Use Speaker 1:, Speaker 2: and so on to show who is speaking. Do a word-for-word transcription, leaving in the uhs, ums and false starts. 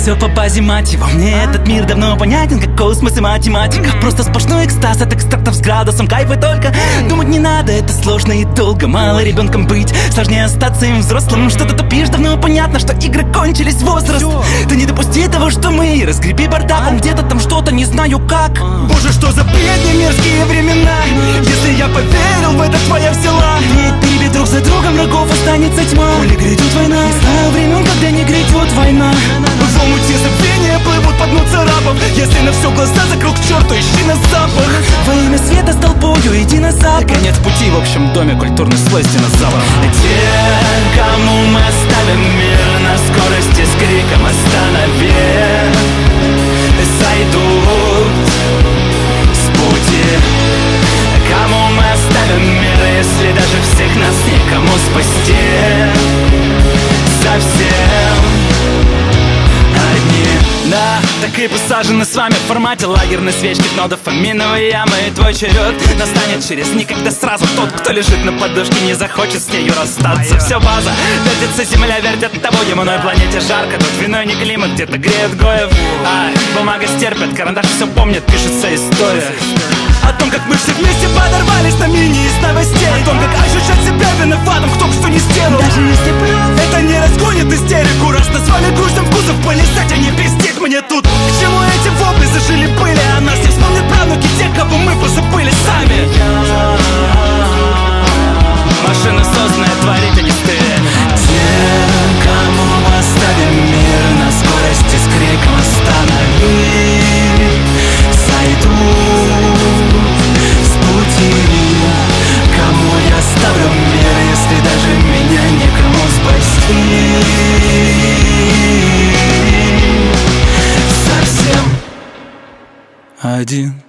Speaker 1: все по базе мотива. Мне этот мир давно понятен, как космос и математика. Просто сплошной экстаз от экстрактов с градусом кайфа. Только думать не надо, это сложно и долго. Мало ребенком быть, сложнее остаться им взрослым. Что ты тупишь, давно понятно, что игры кончились, возраст. Ты не допусти того, что мы, разгреби бардак. Он где-то там что-то, не знаю как. Боже, что за бредни, мерзкие времена. Если я поверил в это, твоя взяла. Ведь перебить друг за другом врагов останется тьма. Или грядет война, не знаю времен, когда не грядет война. В омуте забвения плывут по дну царапов. Если на все глаза закрыл к черту, ищи на запах. Во имя света с толпою иди на запад. Конец пути в общем доме, культурный слой с динозавров. Те, кому мы оставим мир на скорости с криком останови, сойдут с пути. Кому мы оставим мир, если даже всех нас никому спасти? Совсем одни. Да, так и посажены с вами в формате лагерной свечки, но дофаминовой ямы. И твой черед настанет через никогда сразу. Тот, кто лежит на подушке, не захочет с нею расстаться. Все база, вертится земля, вертит тобой. Земной планете жарко, тут виной не климат, где-то греет Гоев. А бумага стерпит, карандаш все помнит, пишется история о том, как мы все вместе подорвались на мини из новостей. О том, как ощущать себя виноватым, кто что не сделал. Даже если прав, это не разгонит истерику. Раз назвали грустным вкусом полисать, а не пиздеть мне тут. К чему эти вопли зажили пыли? А нас не вспомнят правнуки тех, кого мы позабыли сами. Машина созданная творить, а не ты. Те, кому мы оставим мир на скорости с криком останови, сойдут с пути. Кому я оставлю мир, если даже меня некому спасти? Совсем один.